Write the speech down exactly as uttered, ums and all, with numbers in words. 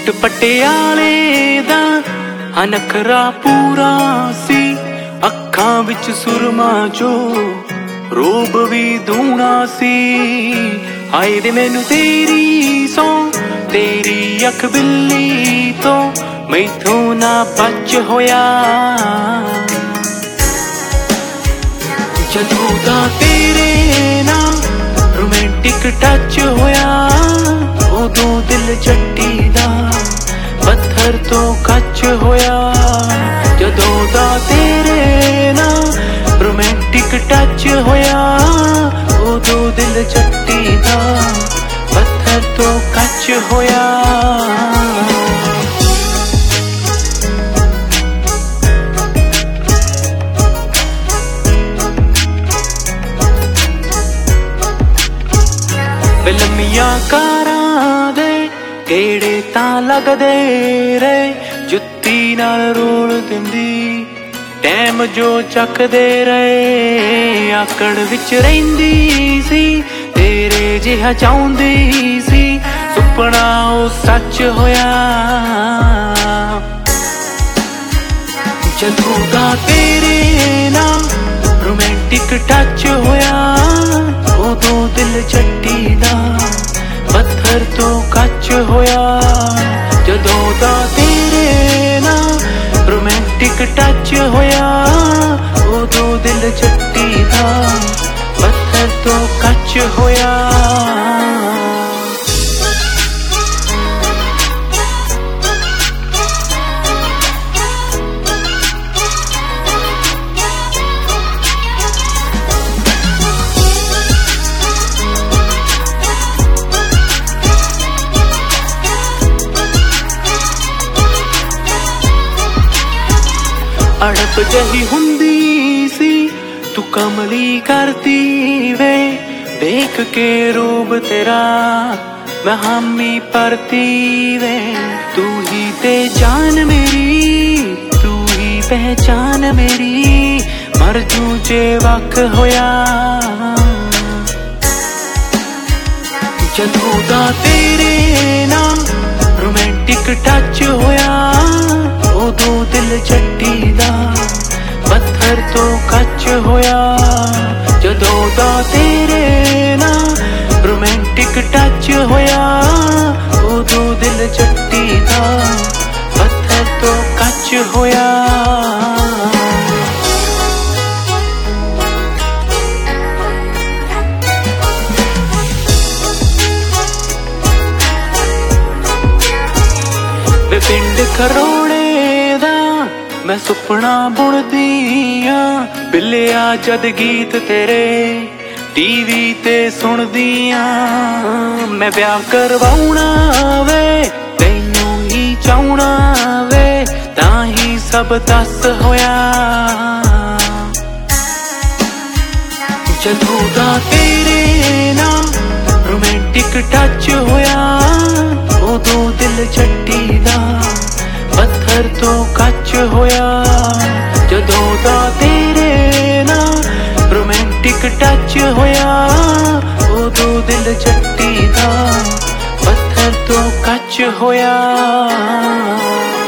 Suit पटियाले दा नखरा पूरा सी, अखां विच सुरमा जो रूप भी दूना सी। हाय दे मैनू तेरी सौ, तेरी अख बिल्ली तो मैथों ना बच होया। जदों दा तेरे नाल रोमांटिक टच होया, उदों दिल चट्टी दा पत्थर तो कच होया। जदों दा तेरे नाल रोमांटिक टच होया, उदों दिल चट्टी दा पत्थर तो कच होया। लम्मियां कारां दे गेड़े तां लगदे रे, जुत्ती नाल रोल दिंदी टैम जो चकदे रहे। आकड़ विच रहिंदी सी, तेरे जिहा चाहुंदी सी, सुपना ओ सच होया। जदों दा तेरे नाल रोमांटिक टच होया, उदों दिल चट्टी दा पत्थर तो कच होया। जदों दा तेरे नाल रोमांटिक टच होया, उदों दिल चट्टी दा पत्थर तो कच होया। अड़प जही हुंदी सी, तू कमली करती वे, देख के रूप तेरा मैं हामी परती वे। तू ही ते जान मेरी, तू ही पहचान मेरी, मर जूं जे वख होया। जदों दा तेरे नाल रोमांटिक टच होया, उदों दिल चट्टी दा पत्थर तो कच होया। जदों दा तेरे नाल रोमांटिक टच होया, उदों दिल चट्टी दा पत्थर तो कच होया। वे पिंड खरोड़े दा मैं सुपना बुनदी आं, बिल्लिया जद गीत तेरे टीवी ते सुनदी आं। मैं ब्याह करवाउणा वे, तैनू ही चाहुणा वे, तां ही सब दस होया। जदों दा तेरे नाल रोमांटिक टच होया, उदों दिल चट्टी दा पत्थर तो कच होया। जदों दा तेरे नाल रोमांटिक टच होया, उदों दिल चट्टी दा पत्थर तो कच होया।